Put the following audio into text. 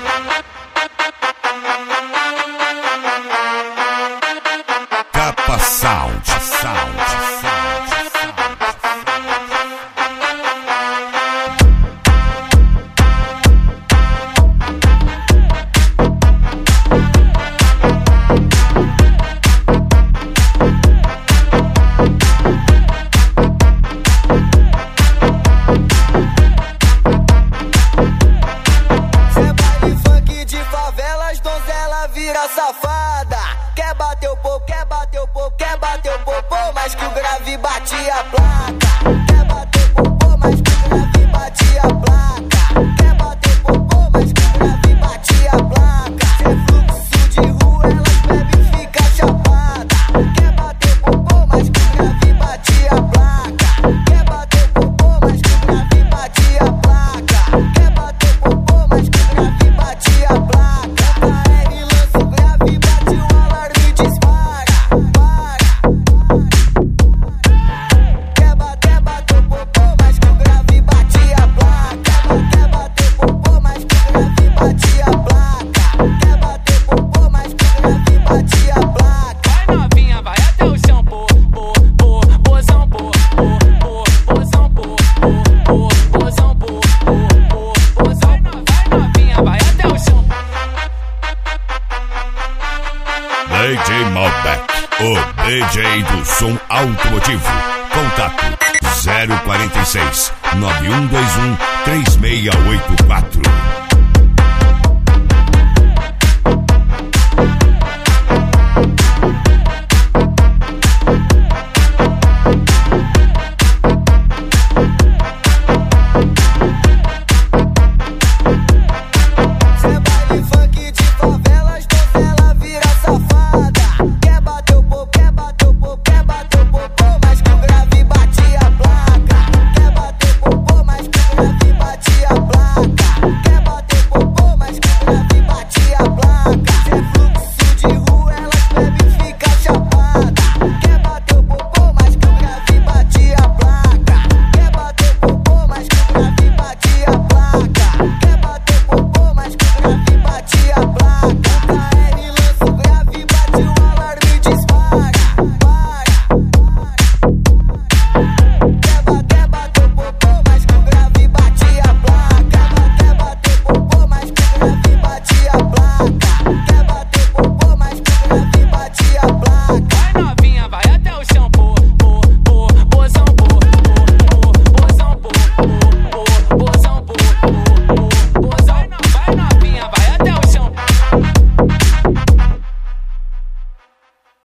Capa Sound. Vira safada, quer bater o popô, quer bater o popô, quer bater o popô, mas que o grave bate a placa. Quer bater o popô, mas que o grave bate a placa. Quer bater o popô, mas que o grave bate a placa. Sem fluxo de rua, elas bebem e fica chapada. Quer bater o popô, mas que o grave bate a placa. Quer bater o popô, mas que o grave bate a placa. Quer bater o popô, mas que o grave bate a placa. DJ Malbec, o DJ do som automotivo. Contato 046 9121 3684.